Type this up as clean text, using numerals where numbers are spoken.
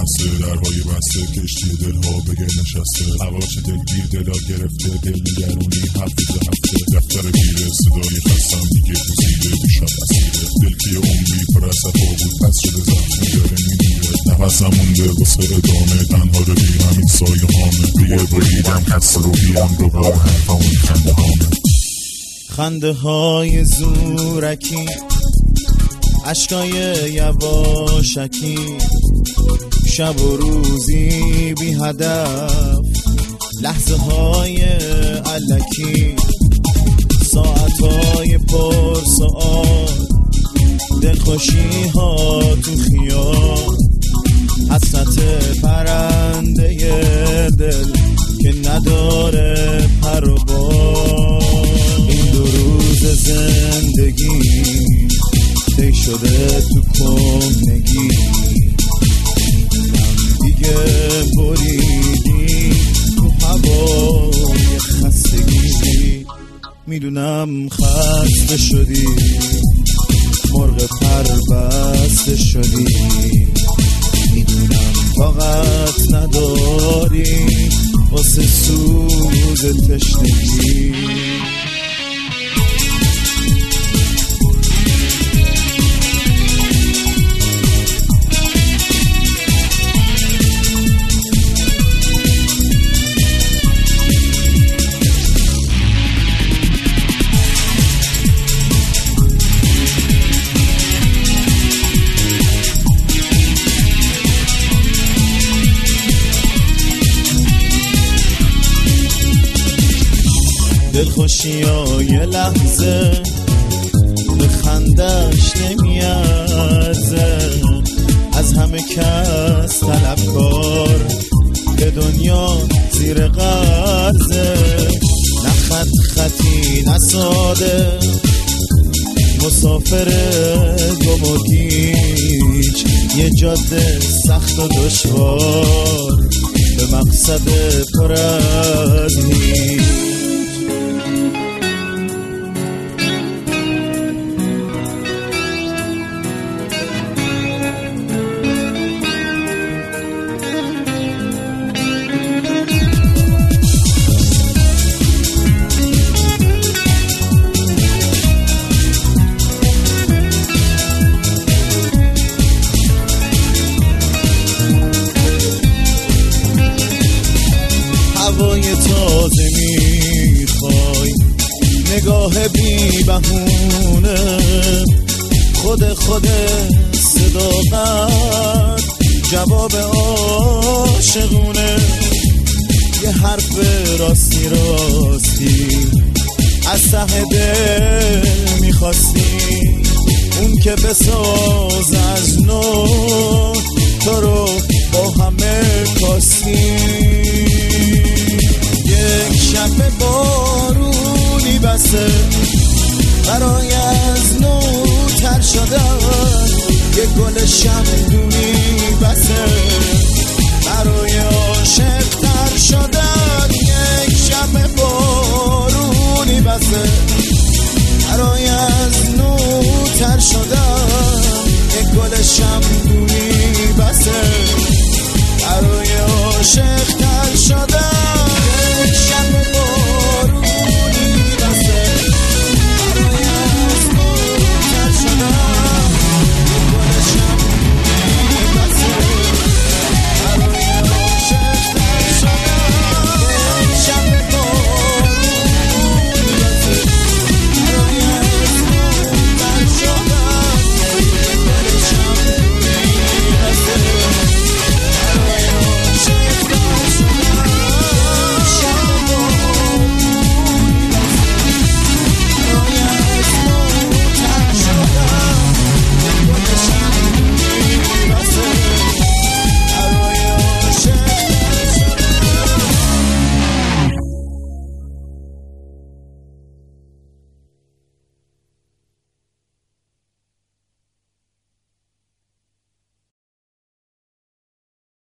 نشسته، درهای بسته، کشتی دلها بگه نشسته، هواش دلگیر دلا گرفته، دل نگرونی هفته دفتر گیره، صدای خستم دیگه گزیده، دیشب اسیره، دل که عمری پر از صفا بود پس شده زخمی داره میمیره، نفسم مونده واسه ادامه، تنها رو بی همین سایه هامه، بیه بریدم خسته رو بیام دوباره حرفمون خنده هامه. خنده های زورکی، عشقای یواشکی، شب و روزی بی هدف، لحظه های علکی، ساعت های پر سؤال، دلخوشی ها تو خیال، حسرت پرنده دل که نداره پر و بال. این دو روز زندگی طی شده تو کهنگی، دیگه بریدی تو هوای خستگی. میدونم خسته شدی، مرغ پر بسته شدی، میدونم طاقت نداری واسه سوز تشنگی. دلخوشی ها یه لحظه به خندش نمیارزه، از همه کس طلبکار به دنیا زیر قرضه، نه خط خطی نه ساده، مسافر گم و گیج، یه جاده سخت و دشوار به مقصد پر از هیچ. هوای تازه میخوای، نگاه بی بهونه، خود صداقت، جواب عاشقونه، یه حرف راستی از ته دل میخواستی، اون که بساز از نو تو رو با همه کاستی. یک شب بارونی بسه برای از نو تر شدن، یک گل شمدونی بسه برای عاشق تر شدن. یک شب بارونی بسه برای از نو تر شدن، یک گل شمدونی بسه برای عاشق تر شدن.